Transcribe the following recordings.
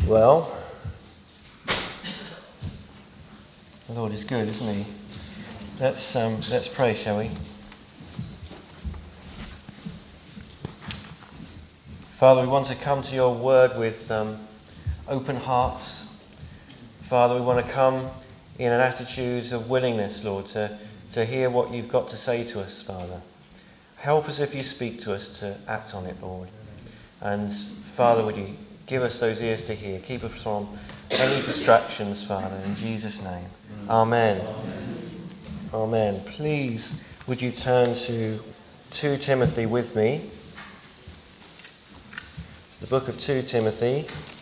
Well, the Lord is good, isn't he? Let's pray, shall we? Father, we want to come to your word with open hearts. Father, we want to come in an attitude of willingness, Lord, to hear what you've got to say to us, Father. Help us if you speak to us to act on it, Lord. And Father, would you give us those ears to hear. Keep us from any distractions, Father, in Jesus' name. Amen. Amen. Please, would you turn to 2 Timothy with me? It's the book of 2 Timothy.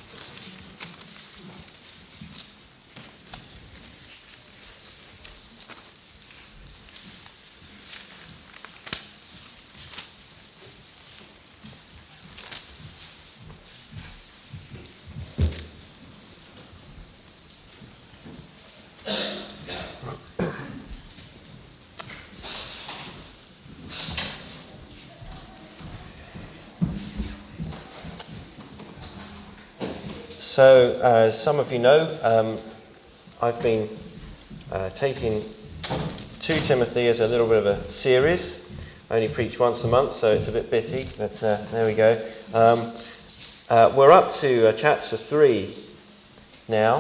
So, as some of you know, I've been taking 2 Timothy as a little bit of a series. I only preach once a month, so it's a bit bitty, but there we go. We're up to chapter 3 now.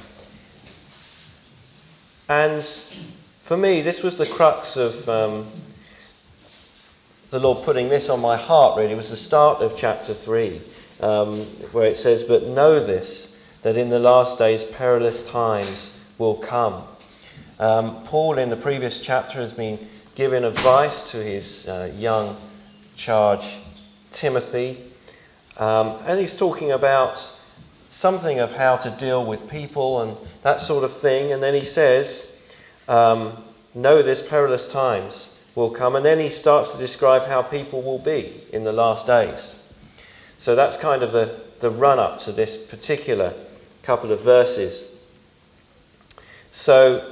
And for me, this was the crux of the Lord putting this on my heart, really. It was the start of chapter 3. Where it says, "But know this, that in the last days perilous times will come." Paul, in the previous chapter, has been giving advice to his young charge, Timothy. And he's talking about something of how to deal with people and that sort of thing. And then he says, "Know this, perilous times will come." And then he starts to describe how people will be in the last days. So that's kind of the run-up to this particular couple of verses. So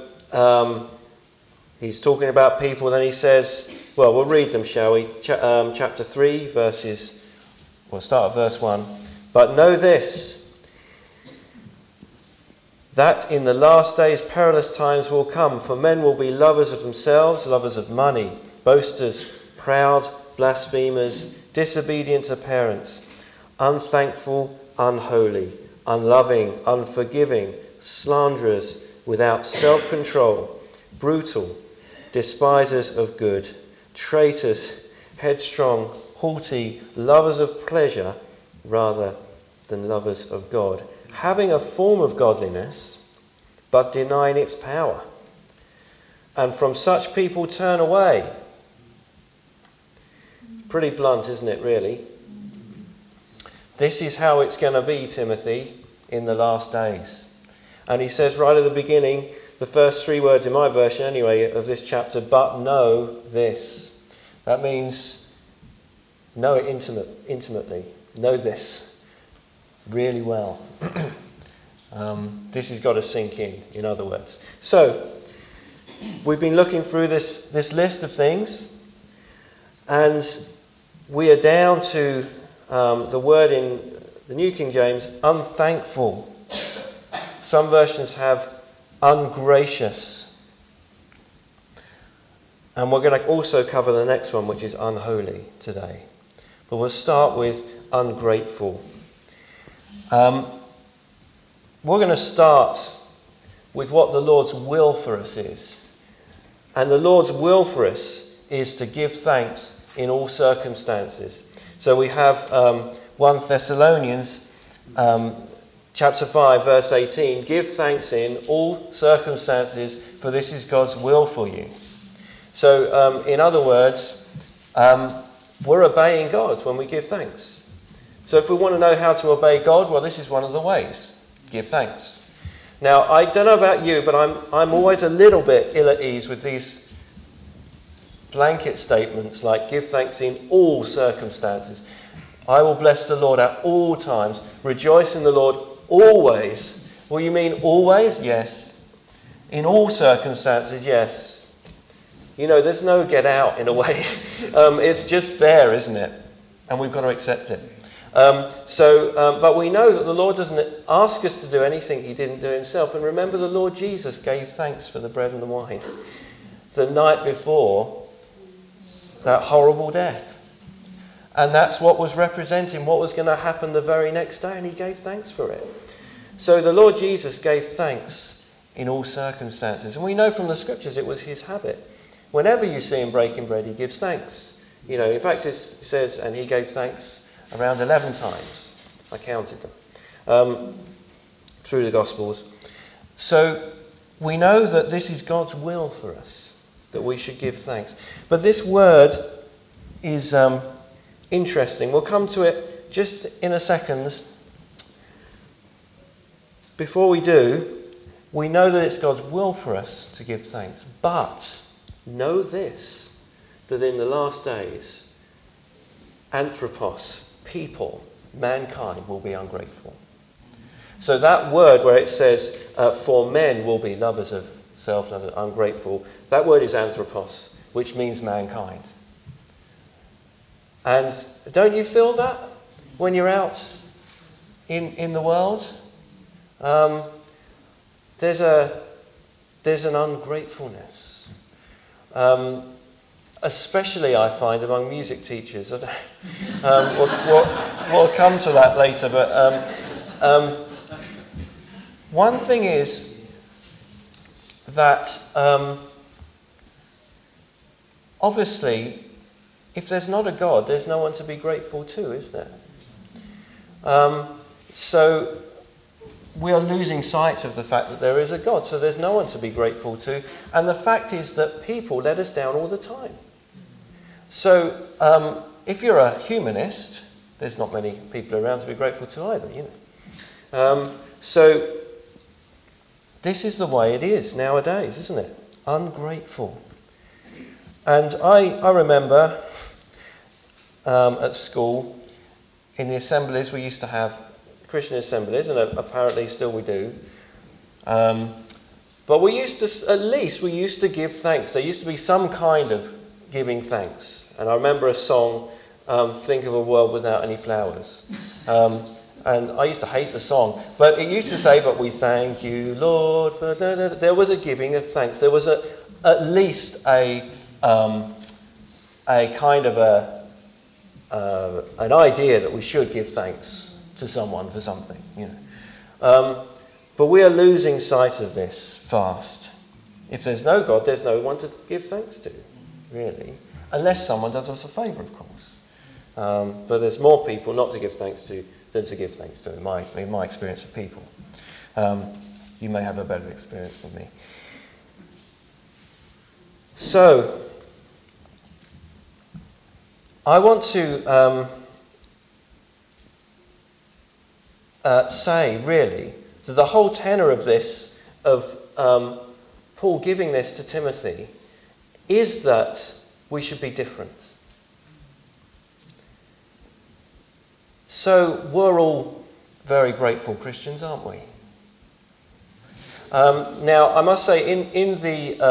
he's talking about people, then he says, well, we'll read them, shall we? Chapter 3, we'll start at verse 1. "But know this, that in the last days perilous times will come, for men will be lovers of themselves, lovers of money, boasters, proud, blasphemers, disobedient to parents, unthankful, unholy, unloving, unforgiving, slanderers, without self-control, brutal, despisers of good, traitors, headstrong, haughty, lovers of pleasure rather than lovers of God, having a form of godliness, but denying its power. And from such people turn away." Pretty blunt, isn't it, really? This is how it's going to be, Timothy, in the last days. And he says right at the beginning, the first 3 words in my version anyway of this chapter, "But know this." That means know it intimately. Know this really well. This has got to sink in other words. So, we've been looking through this list of things, and we are down to the word in the New King James, unthankful. Some versions have ungracious. And we're going to also cover the next one, which is unholy today. But we'll start with ungrateful. We're going to start with what the Lord's will for us is. And the Lord's will for us is to give thanks in all circumstances. So we have 1 Thessalonians chapter 5 verse 18, "Give thanks in all circumstances, for this is God's will for you." So in other words, we're obeying God when we give thanks. So if we want to know how to obey God, well, this is one of the ways. Give thanks. Now, I don't know about you, but I'm always a little bit ill at ease with these blanket statements like give thanks in all circumstances. I will bless the Lord at all times. Rejoice in the Lord always. Well, you mean always? Yes. In all circumstances? Yes. You know, there's no get out in a way. It's just there, isn't it? And we've got to accept it. But we know that the Lord doesn't ask us to do anything he didn't do himself. And remember, the Lord Jesus gave thanks for the bread and the wine the night before that horrible death. And that's what was representing what was going to happen the very next day, and he gave thanks for it. So the Lord Jesus gave thanks in all circumstances. And we know from the scriptures it was his habit. Whenever you see him breaking bread, he gives thanks. You know, in fact, it says, and he gave thanks around 11 times. I counted them through the Gospels. So we know that this is God's will for us, that we should give thanks. But this word is interesting. We'll come to it just in a second. Before we do, we know that it's God's will for us to give thanks. But know this, that in the last days, anthropos, people, mankind will be ungrateful. So that word where it says, for men will be lovers of self, lovers, ungrateful, that word is anthropos, which means mankind. And don't you feel that when you're out in the world? There's an ungratefulness. Especially, I find, among music teachers. We'll come to that later, but one thing is that obviously, if there's not a God, there's no one to be grateful to, is there? So we are losing sight of the fact that there is a God, so there's no one to be grateful to. And the fact is that people let us down all the time. So if you're a humanist, there's not many people around to be grateful to either, you know. So this is the way it is nowadays, isn't it? Ungrateful. And I remember at school, in the assemblies, we used to have Christian assemblies, and apparently still we do. But we used to give thanks. There used to be some kind of giving thanks. And I remember a song, Think of a World Without Any Flowers. And I used to hate the song. But it used to say, but we thank you, Lord. For da, da, da. There was a giving of thanks. There was at least a kind of an idea that we should give thanks to someone for something, you know. But we are losing sight of this fast. If there's no God, there's no one to give thanks to, really. Unless someone does us a favour, of course. But there's more people not to give thanks to than to give thanks to, in my experience of people. You may have a better experience than me. So, I want to say, really, that the whole tenor of this, of Paul giving this to Timothy, is that we should be different. So we're all very grateful Christians, aren't we? Now, I must say, in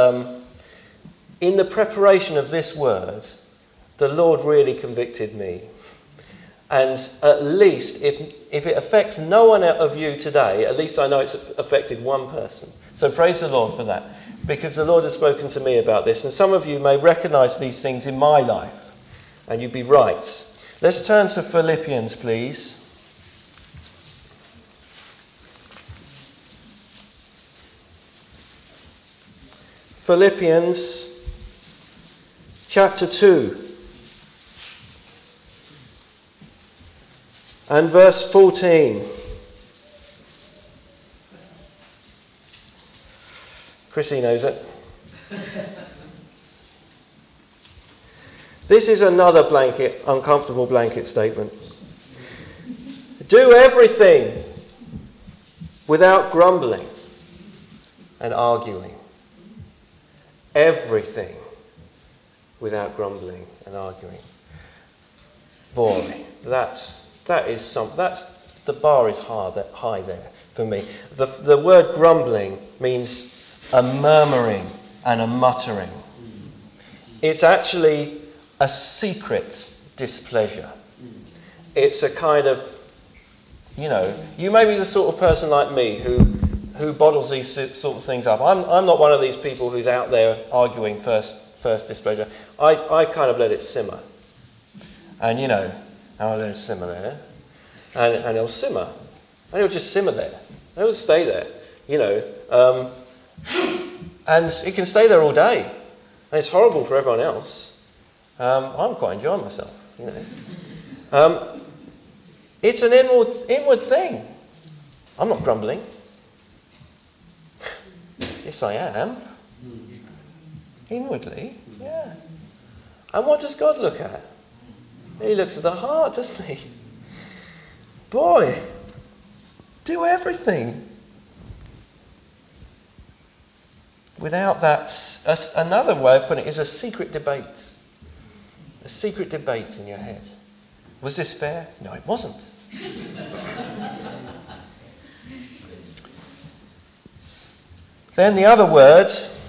the preparation of this word, the Lord really convicted me. And at least, if it affects no one of you today, at least I know it's affected one person. So praise the Lord for that, because the Lord has spoken to me about this. And some of you may recognise these things in my life, and you'd be right. Let's turn to Philippians, please. Philippians chapter 2 and verse 14. Chrissy knows it. This is another uncomfortable blanket statement. Do everything without grumbling and arguing. Everything without grumbling and arguing. Boy, the bar is high there for me. The word grumbling means a murmuring and a muttering. It's actually a secret displeasure. it's a kind of, you may be the sort of person like me who bottles these sort of things up. I'm not one of these people who's out there arguing first displeasure. I kind of let it simmer. And I'll let it simmer there. And it'll simmer. And it'll just simmer there. It'll stay there, and it can stay there all day. And it's horrible for everyone else. I'm quite enjoying myself, It's an inward thing. I'm not grumbling. Yes, I am. Inwardly, yeah. And what does God look at? He looks at the heart, doesn't he? Boy, do everything. Without that, another way of putting it is a secret debate. A secret debate in your head. Was this fair? No, it wasn't. Then the other word,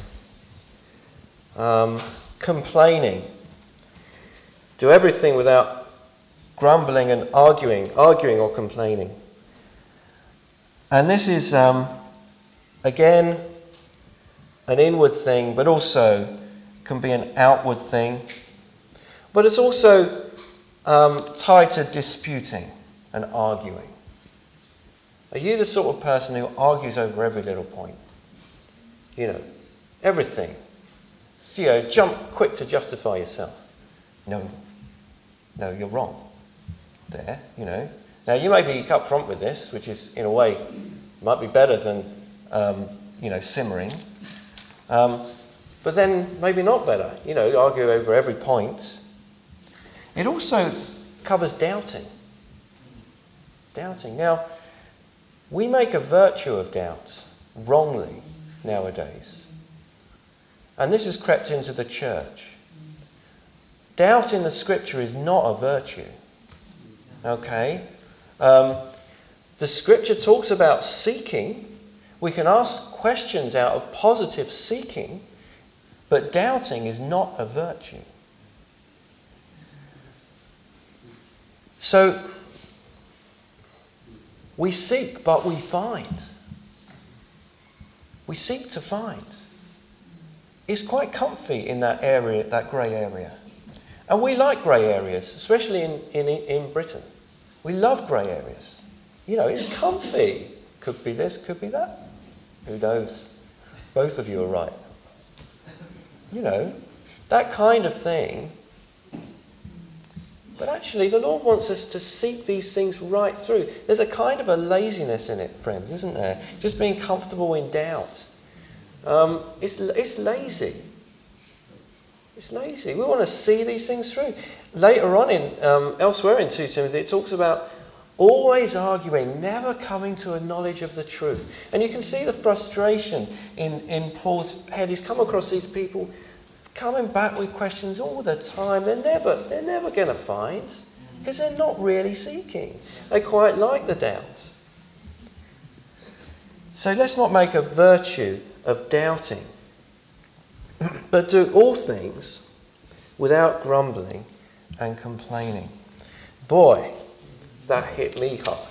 complaining. Do everything without grumbling and arguing or complaining. And this is, again, an inward thing, but also can be an outward thing. But it's also tied to disputing and arguing. Are you the sort of person who argues over every little point? Everything. Jump quick to justify yourself. No, you're wrong. There, Now, you may be up front with this, which is, in a way, might be better than, simmering. But then maybe not better. Argue over every point. It also covers doubting. Doubting. Now, we make a virtue of doubt wrongly nowadays. And this has crept into the church. Doubt in the scripture is not a virtue. Okay? The scripture talks about seeking. We can ask questions out of positive seeking, but doubting is not a virtue. So, we seek, but we find. We seek to find. It's quite comfy in that area, that grey area. And we like grey areas, especially in Britain. We love grey areas. It's comfy. Could be this, could be that. Who knows? Both of you are right. That kind of thing. But actually, the Lord wants us to seek these things right through. There's a kind of a laziness in it, friends, isn't there? Just being comfortable in doubt. It's lazy. It's lazy. We want to see these things through. Later on, elsewhere in 2 Timothy, it talks about always arguing, never coming to a knowledge of the truth. And you can see the frustration in Paul's head. He's come across these people coming back with questions all the time. They're never going to find, because they're not really seeking. They quite like the doubt. So let's not make a virtue of doubting, but do all things without grumbling and complaining. Boy, that hit me hard.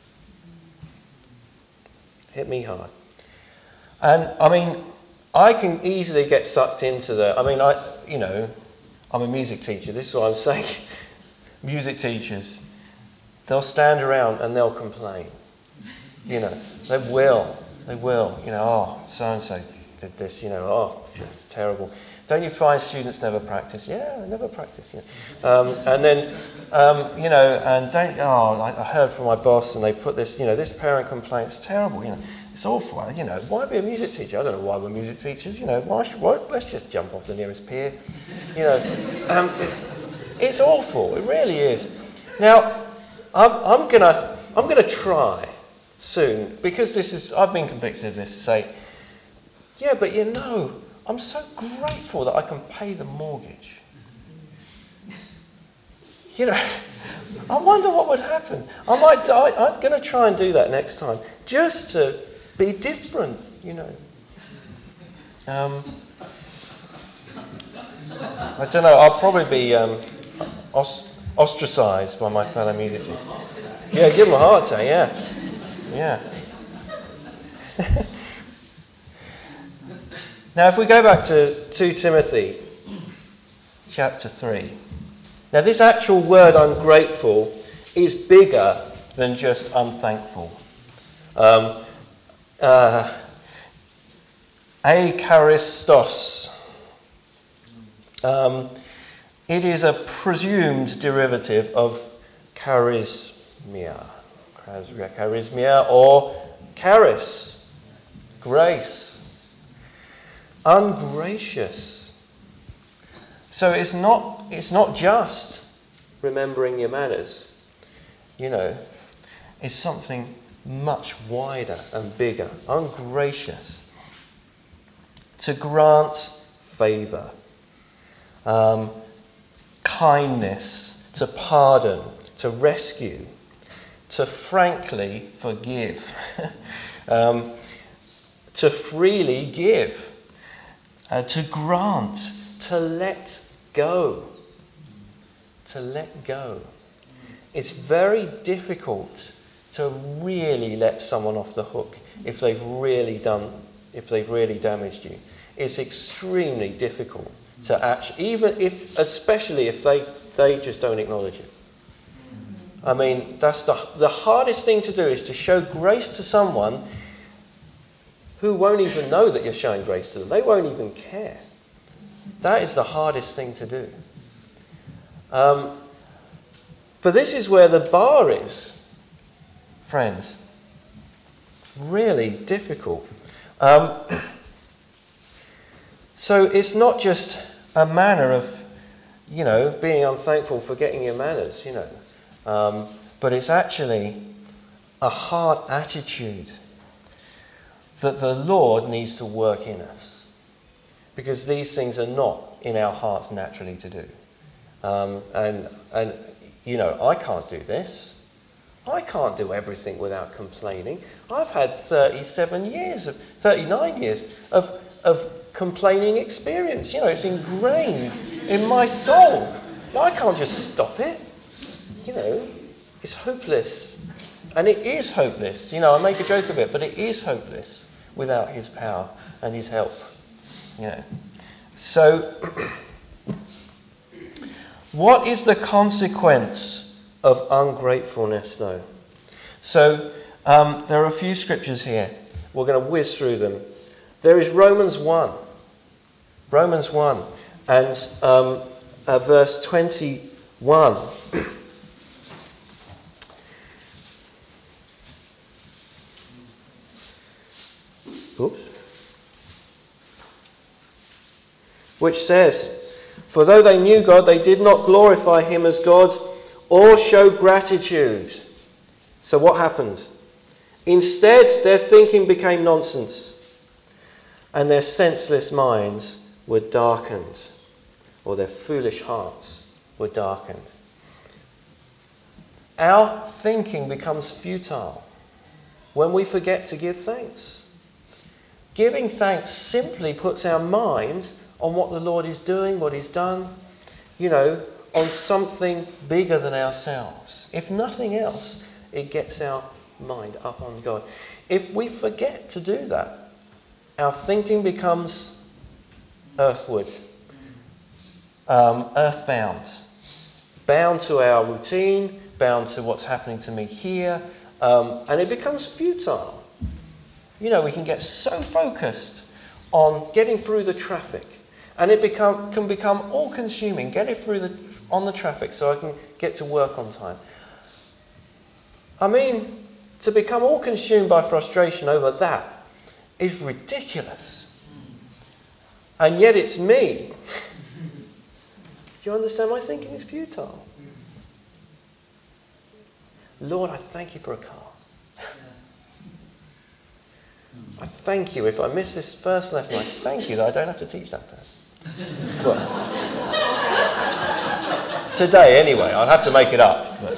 Hit me hard. And I can easily get sucked into I'm a music teacher. This is what I'm saying. Music teachers, they'll stand around and they'll complain. They will. So-and-so did this, it's terrible. Don't you find students never practice? Yeah, they never practice. And then, I heard from my boss and they put this, this parent complaint, it's terrible, it's awful. Why be a music teacher? I don't know why we're music teachers, let's just jump off the nearest pier. It's awful, it really is. Now, I'm gonna try soon, because I've been convicted of this, to say, yeah, but I'm so grateful that I can pay the mortgage. I wonder what would happen. I'm going to try and do that next time, just to be different, I don't know, I'll probably be ostracised by my fellow music team. Yeah, give them a heart attack, yeah. Now, if we go back to 2 Timothy chapter 3. Now, this actual word ungrateful is bigger than just unthankful. Akaristos. It is a presumed derivative of charismia or charis, grace, ungracious. So it's not just remembering your manners, it's something much wider and bigger, ungracious. To grant favour, kindness, to pardon, to rescue, to frankly forgive, to freely give, to grant, to let go. To let go. It's very difficult to really let someone off the hook if they've really damaged you. It's extremely difficult to actually, especially if they just don't acknowledge it. I mean, that's the hardest thing to do, is to show grace to someone who won't even know that you're showing grace to them. They won't even care. That is the hardest thing to do. But this is where the bar is, friends. Really difficult. So it's not just a manner of, being unthankful, forgetting your manners, but it's actually a heart attitude that the Lord needs to work in us, because these things are not in our hearts naturally to do. And I can't do this. I can't do everything without complaining. I've had 39 years of complaining experience. It's ingrained in my soul. I can't just stop it. It's hopeless. And it is hopeless. I make a joke of it, but it is hopeless without his power and his help. So, what is the consequence of ungratefulness, though? So, there are a few scriptures here. We're going to whiz through them. There is Romans 1. Romans 1 and verse 21. Oops. Which says, "For though they knew God, they did not glorify him as God or show gratitude." So what happened? Instead, their thinking became nonsense, and their senseless minds were darkened, or their foolish hearts were darkened. Our thinking becomes futile when we forget to give thanks. Giving thanks simply puts our mind on what the Lord is doing, what he's done, on something bigger than ourselves. If nothing else, it gets our mind up on God. If we forget to do that, our thinking becomes earthward, earthbound, bound to our routine, bound to what's happening to me here, and it becomes futile. We can get so focused on getting through the traffic, and it can become all-consuming. Getting through on the traffic so I can get to work on time. I mean, to become all-consumed by frustration over that is ridiculous. And yet it's me. Do you understand? My thinking is futile. Lord, I thank you for a car. I thank you, if I miss this first lesson, I thank you that I don't have to teach that person. Well, today anyway, I'll have to make it up, but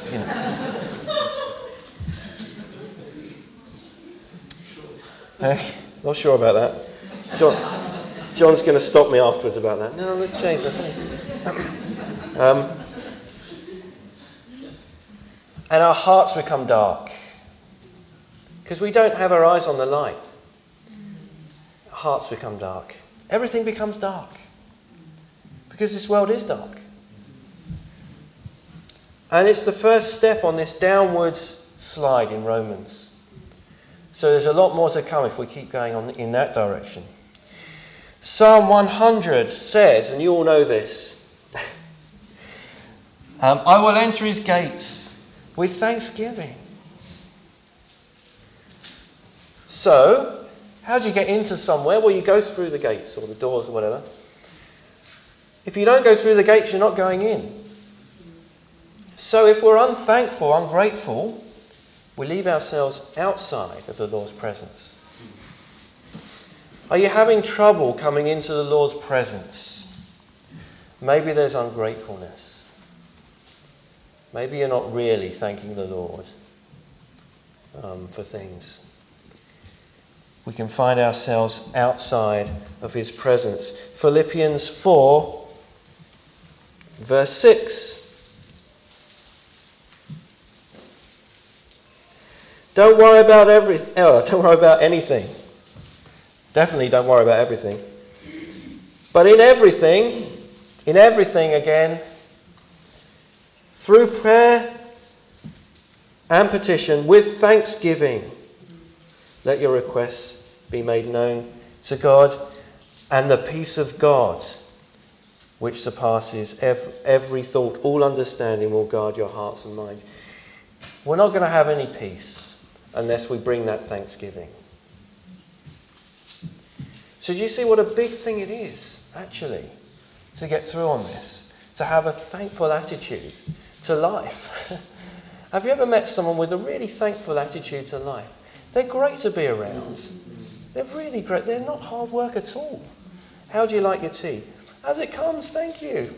not sure about that. John's going to stop me afterwards about that. No, James, And our hearts become dark. Because we don't have our eyes on the light. Our hearts become dark. Everything becomes dark. Because this world is dark. And it's the first step on this downward slide in Romans. So there's a lot more to come if we keep going on in that direction. Psalm 100 says, and you all know this, I will enter his gates with thanksgiving. So, how do you get into somewhere? Well, you go through the gates or the doors or whatever. If you don't go through the gates, you're not going in. So if we're unthankful, ungrateful, we leave ourselves outside of the Lord's presence. Are you having trouble coming into the Lord's presence? Maybe there's ungratefulness. Maybe you're not really thanking the Lord for things. We can find ourselves outside of his presence. Philippians 4, verse 6. Don't worry about anything. Definitely don't worry about everything. But in everything again, through prayer and petition with thanksgiving, let your requests be made known to God, and the peace of God, which surpasses every thought, all understanding, will guard your hearts and minds. We're not going to have any peace unless we bring that thanksgiving. So do you see what a big thing it is, actually, to get through on this? To have a thankful attitude to life. Have you ever met someone with a really thankful attitude to life? They're great to be around. They're really great. They're not hard work at all. How do you like your tea? As it comes, thank you.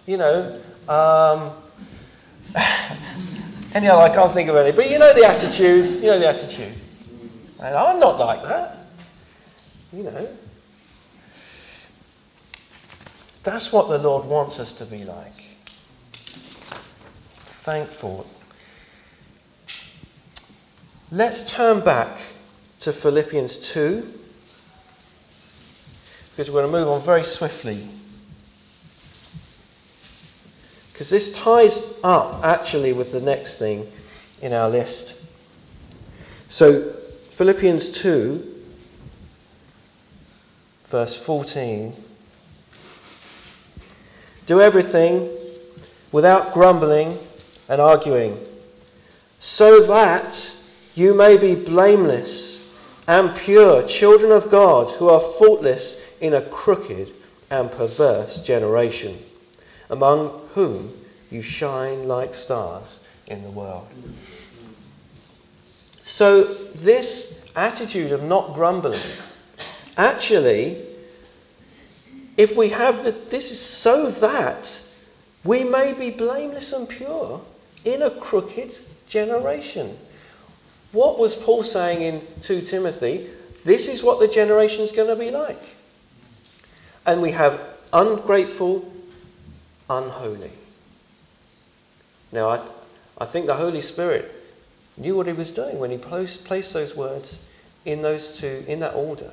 Anyhow, I can't think of any. But you know the attitude. And I'm not like that. That's what the Lord wants us to be like. Thankful. Let's turn back to Philippians 2. Because we're going to move on very swiftly. Because this ties up actually with the next thing in our list. So, Philippians 2, verse 14. Do everything without grumbling and arguing, so that you may be blameless and pure, children of God, who are faultless in a crooked and perverse generation, among whom you shine like stars in the world. So this attitude of not grumbling, actually, if we have this is so that we may be blameless and pure in a crooked generation. What was Paul saying in 2 Timothy? This is what the generation is going to be like. And we have ungrateful, unholy. Now, I think the Holy Spirit knew what he was doing when he placed those words in that order.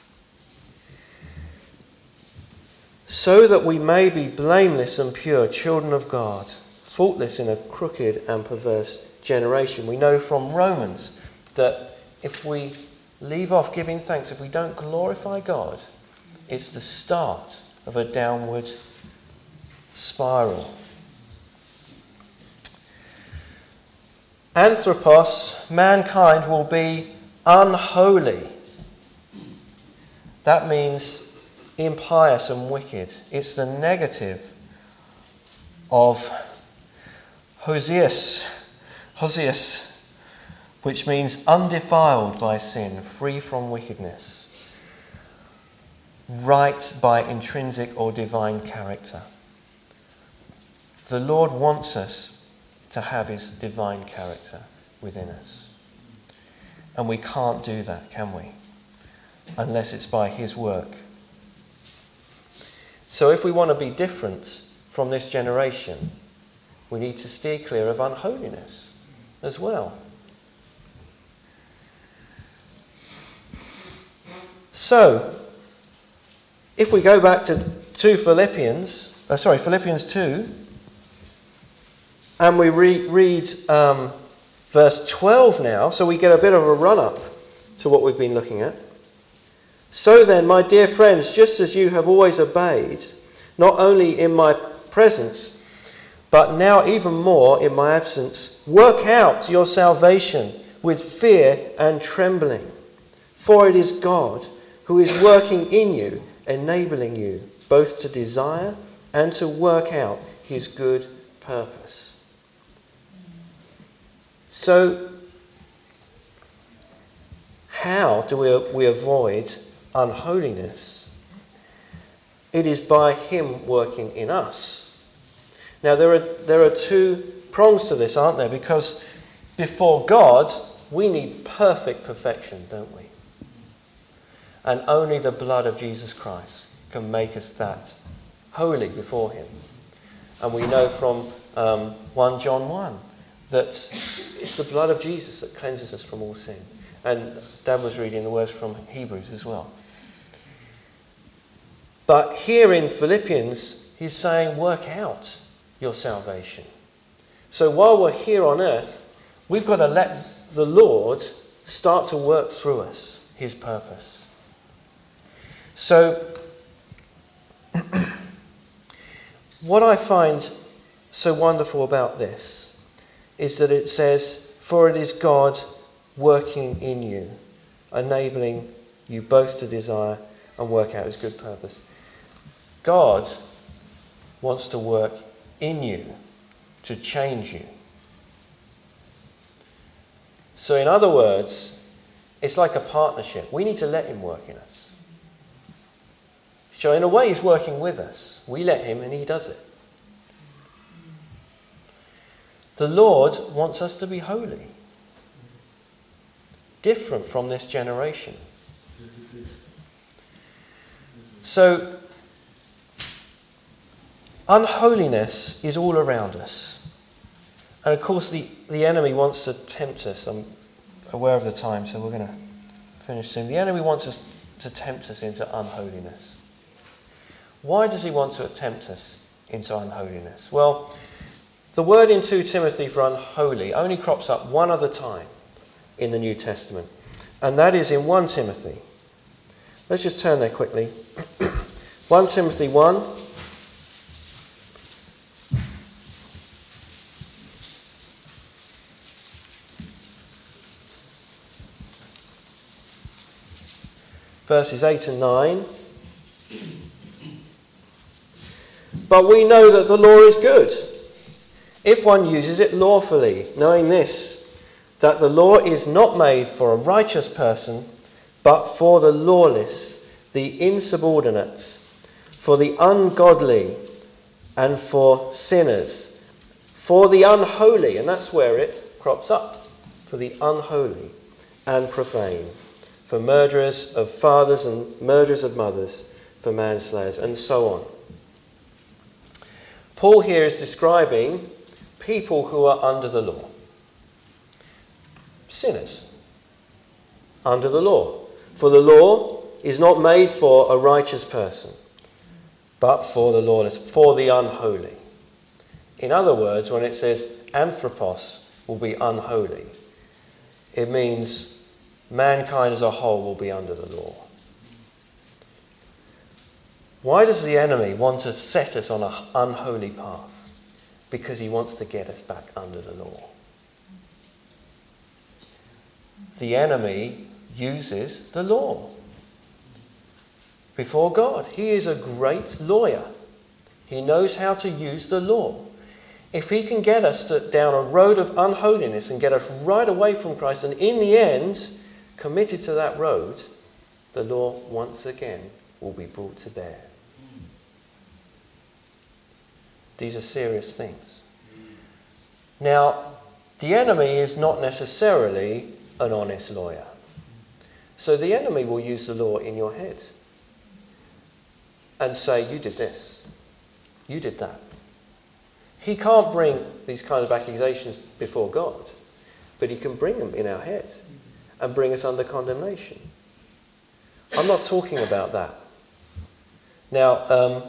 So that we may be blameless and pure, children of God, faultless in a crooked and perverse generation. We know from Romans that if we leave off giving thanks, if we don't glorify God, it's the start of a downward spiral. Anthropos, mankind, will be unholy. That means impious and wicked. It's the negative of Hoseas, which means undefiled by sin, free from wickedness, right by intrinsic or divine character. The Lord wants us to have his divine character within us. And we can't do that, can we? Unless it's by his work. So if we want to be different from this generation, we need to steer clear of unholiness. as well. So, if we go back to Philippians 2, and we read verse 12 now, so we get a bit of a run-up to what we've been looking at. So then, my dear friends, just as you have always obeyed, not only in my presence, but now even more in my absence, work out your salvation with fear and trembling. For it is God who is working in you, enabling you both to desire and to work out his good purpose. So, how do we avoid unholiness? It is by him working in us. Now, there are two prongs to this, aren't there? Because before God, we need perfect perfection, don't we? And only the blood of Jesus Christ can make us that holy before him. And we know from 1 John 1 that it's the blood of Jesus that cleanses us from all sin. And Dad was reading the words from Hebrews as well. But here in Philippians, he's saying, work out your salvation. So while we're here on earth, we've got to let the Lord start to work through us his purpose. So, what I find so wonderful about this is that it says, for it is God working in you, enabling you both to desire and work out his good purpose. God wants to work in you to change you. So in other words, it's like a partnership. We need to let him work in us. So in a way, he's working with us. We let him and he does it. The Lord wants us to be holy. Different from this generation. So, unholiness is all around us. And of course, the enemy wants to tempt us. I'm aware of the time, so we're going to finish soon. The enemy wants us to tempt us into unholiness. Why does he want to tempt us into unholiness? Well, the word in 2 Timothy for unholy only crops up one other time in the New Testament, and that is in 1 Timothy. Let's just turn there quickly. 1 Timothy 1. Verses 8 and 9. But we know that the law is good, if one uses it lawfully, knowing this, that the law is not made for a righteous person, but for the lawless, the insubordinate, for the ungodly, and for sinners, for the unholy, and that's where it crops up, for the unholy and profane, for murderers of fathers and murderers of mothers, for manslayers, and so on. Paul here is describing people who are under the law. Sinners. Under the law. For the law is not made for a righteous person, but for the lawless, for the unholy. In other words, when it says anthropos will be unholy, it means mankind as a whole will be under the law. Why does the enemy want to set us on an unholy path? Because he wants to get us back under the law. The enemy uses the law before God. He is a great lawyer. He knows how to use the law. If he can get us down a road of unholiness and get us right away from Christ, and in the end, committed to that road, the law once again will be brought to bear. These are serious things. Now, the enemy is not necessarily an honest lawyer. So the enemy will use the law in your head and say, you did this, you did that. He can't bring these kind of accusations before God. but he can bring them in our head and bring us under condemnation. I'm not talking about that. Now,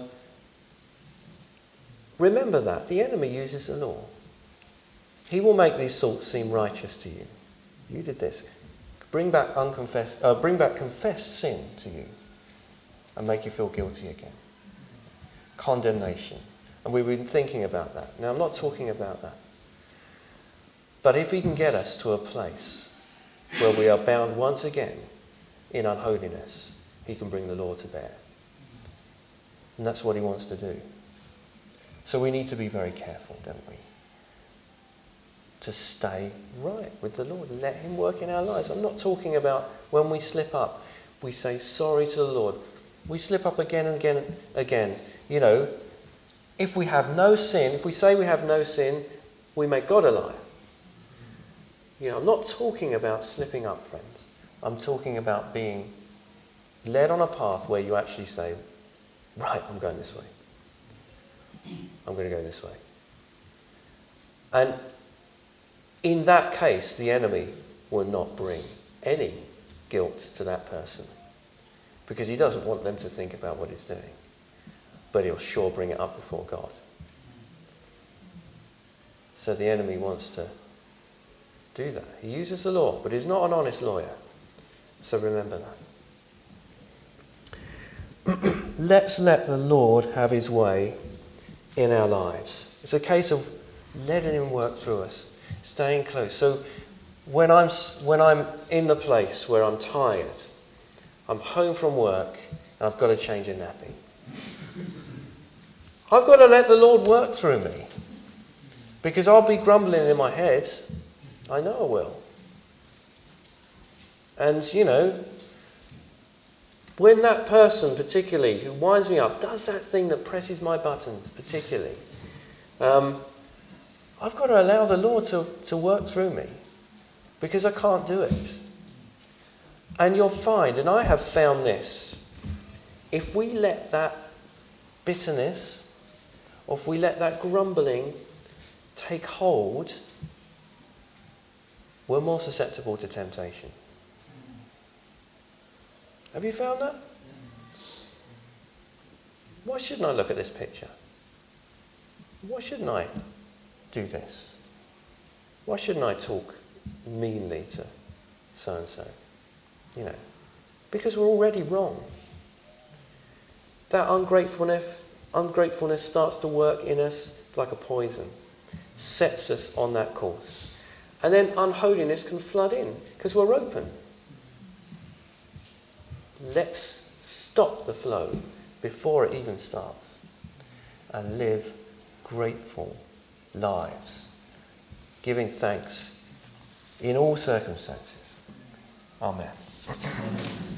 remember that. The enemy uses the law. He will make these thoughts seem righteous to you. You did this. Bring back confessed sin to you and make you feel guilty again. Condemnation. And we've been thinking about that. Now, I'm not talking about that. But if he can get us to a place where we are bound once again in unholiness, he can bring the law to bear. And that's what he wants to do. So we need to be very careful, don't we? To stay right with the Lord. Let him work in our lives. I'm not talking about when we slip up, we say sorry to the Lord. We slip up again and again and again. You know, if we have no sin, if we say we have no sin, we make God a liar. You know, I'm not talking about slipping up, friends. I'm talking about being led on a path where you actually say, right, I'm going this way. I'm going to go this way. And in that case, the enemy will not bring any guilt to that person because he doesn't want them to think about what he's doing. But he'll sure bring it up before God. So the enemy wants to do that. He uses the law, but he's not an honest lawyer. So remember that. Let's let the Lord have his way in our lives. It's a case of letting him work through us, staying close. So when I'm in the place where I'm tired, I'm home from work, and I've got to change a nappy. I've got to let the Lord work through me. Because I'll be grumbling in my head. I know I will. And, you know, when that person particularly who winds me up does that thing that presses my buttons particularly, I've got to allow the Lord to work through me because I can't do it. And you'll find, and I have found this, if we let that bitterness, or if we let that grumbling take hold, we're more susceptible to temptation. Have you found that? Why shouldn't I look at this picture? Why shouldn't I do this? Why shouldn't I talk meanly to so-and-so? You know, because we're already wrong. That ungratefulness starts to work in us like a poison, sets us on that course. And then unholiness can flood in because we're open. Let's stop the flow before it even starts and live grateful lives, giving thanks in all circumstances. Amen.